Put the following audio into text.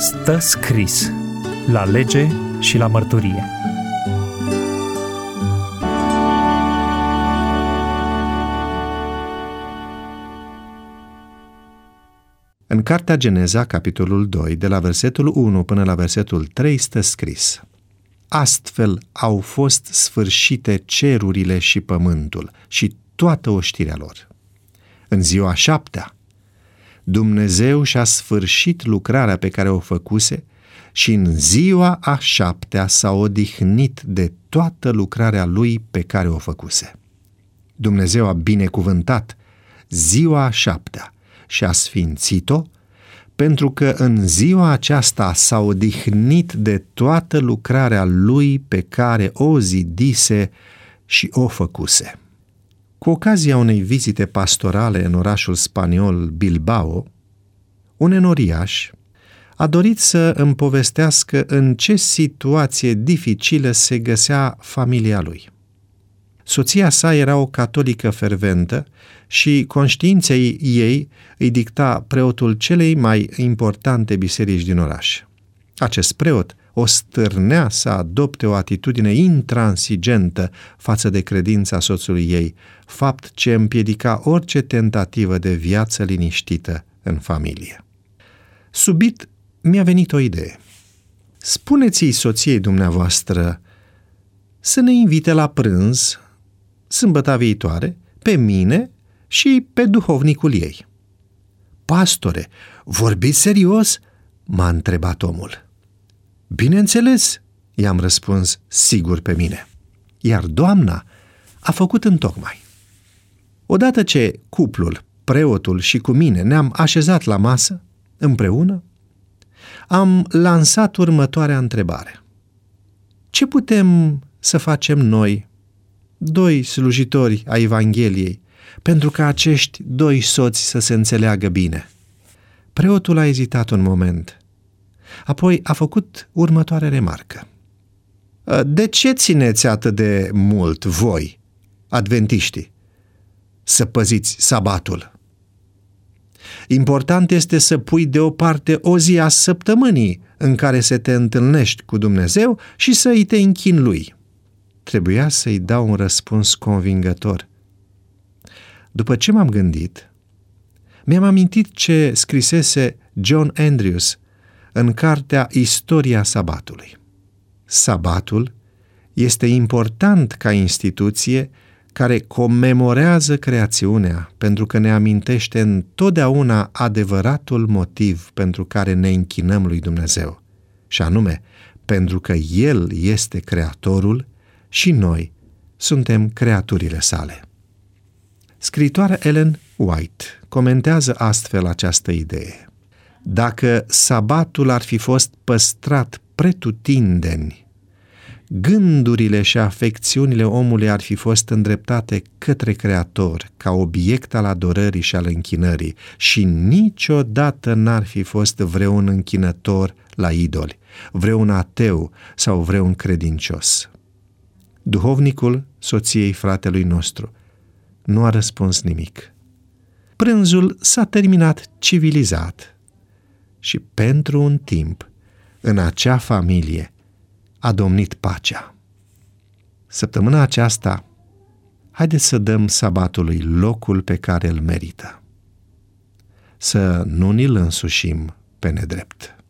Stă scris la lege și la mărturie. În cartea Geneza, capitolul 2, de la versetul 1 până la versetul 3, stă scris: Astfel au fost sfârșite cerurile și pământul și toată oștirea lor. În ziua 7-a, Dumnezeu și-a sfârșit lucrarea pe care o făcuse și în ziua a 7-a s-a odihnit de toată lucrarea lui pe care o făcuse. Dumnezeu a binecuvântat ziua a 7-a și a sfințit-o, pentru că în ziua aceasta s-a odihnit de toată lucrarea lui pe care o zidise și o făcuse. Cu ocazia unei vizite pastorale în orașul spaniol Bilbao, un enoriaș a dorit să îmi povestească în ce situație dificilă se găsea familia lui. Soția sa era o catolică ferventă și conștiința ei îi dicta preotul celei mai importante biserici din oraș. Acest preot o stârnea să adopte o atitudine intransigentă față de credința soțului ei, fapt ce împiedica orice tentativă de viață liniștită în familie. Subit mi-a venit o idee. Spuneți-i soției dumneavoastră să ne invite la prânz sâmbăta viitoare, pe mine și pe duhovnicul ei. Pastore, vorbiți serios? M-a întrebat omul. Bineînțeles, i-am răspuns sigur pe mine. Iar doamna a făcut întocmai. Odată ce cuplul, preotul și cu mine ne-am așezat la masă, împreună, am lansat următoarea întrebare. Ce putem să facem noi, doi slujitori ai Evangheliei, pentru ca acești doi soți să se înțeleagă bine? Preotul a ezitat un moment. Apoi a făcut următoarea remarcă. De ce țineți atât de mult voi, adventiștii, să păziți sabatul? Important este să pui deoparte o zi a săptămânii în care să te întâlnești cu Dumnezeu și să îi te închini lui. Trebuia să-i dau un răspuns convingător. După ce m-am gândit, mi-am amintit ce scrisese John Andrews în cartea Istoria Sabatului. Sabatul este important ca instituție care comemorează creațiunea, pentru că ne amintește întotdeauna adevăratul motiv pentru care ne închinăm lui Dumnezeu, și anume pentru că El este Creatorul și noi suntem creaturile sale. Scriitoarea Ellen White comentează astfel această idee. Dacă sabatul ar fi fost păstrat pretutindeni, gândurile și afecțiunile omului ar fi fost îndreptate către Creator ca obiect al adorării și al închinării și niciodată n-ar fi fost vreun închinător la idoli, vreun ateu sau vreun credincios. Duhovnicul soției fratelui nostru nu a răspuns nimic. Prânzul s-a terminat civilizat și pentru un timp în acea familie a domnit pacea. Săptămâna aceasta, haideți să dăm sabatului locul pe care îl merită. Să nu ni-l însușim pe nedrept.